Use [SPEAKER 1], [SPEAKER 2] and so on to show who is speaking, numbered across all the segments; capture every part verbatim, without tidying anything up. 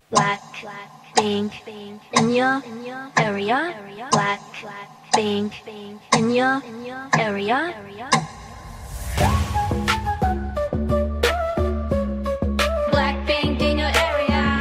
[SPEAKER 1] Black pink in your area. Black pink in your area. Blackpink in your area.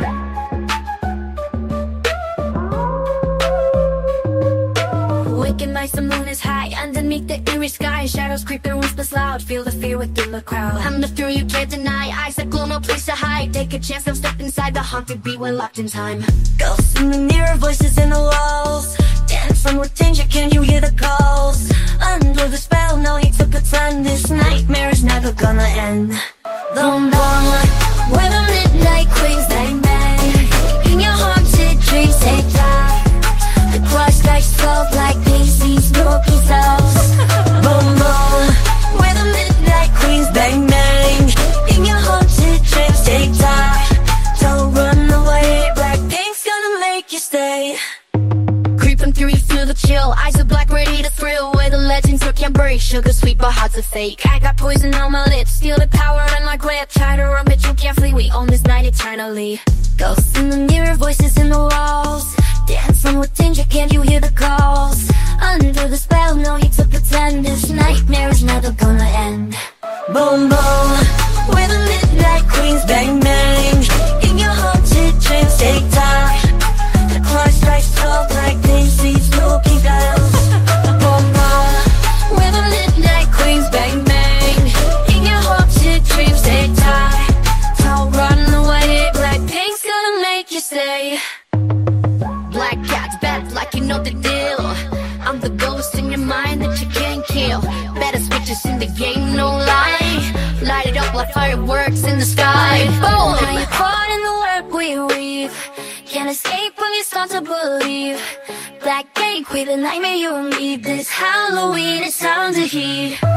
[SPEAKER 1] Waking nights, the moon is high underneath the eerie sky. Shadows creeping, whispers loud. Feel the fear within the crowd. I'm the fear you can't deny. Eyes that glow, no place to hide. Take a chance, don't step inside the haunted beat when locked in time. Ghosts in the mirror, voices in the walls. Dancing with danger, can you hear the calls? Under the spell, no need to pretend. This nightmare is never gonna end. Boom boom, we're the midnight queens, bang bang. In your haunted dreams, take flight. The clock strikes twelve like Pacey's smoky cells. Boom boom, we're the midnight queens, bang bang. In your haunted dreams, take time. Don't run away, Blackpink's gonna make you stay. Creeping through, you feel the chill. Eyes are black, ready to thrill. Where the legends you can't break. Sugar sweet, but hard to fake. I got poison on my lips, feel the power in my grip. Try to run, but you can't flee. We own this night eternally. Ghosts in the mirror, voices in the walls. Dancing with danger, can't you hear the calls? Under the spell, no need to pretend. This nightmare is never gonna end. Boom boom, we're the midnight queens, bang bang. In your haunted dreams, take time. The clock strikes twelve like Pacey's smoky bells. Boom boom, we're the midnight queens, bang bang. In your haunted dreams, take time. Don't run away, Blackpink's gonna make you stay. Black cats, bad like you know the deal. I'm the ghost in your mind that you can't kill. Better switches in the game, no lie. Light it up like fireworks in the sky. Boom! Now you're caught in the web we weave. Can't escape when you start to believe. Black cake with a nightmare you need. This Halloween is time to heed.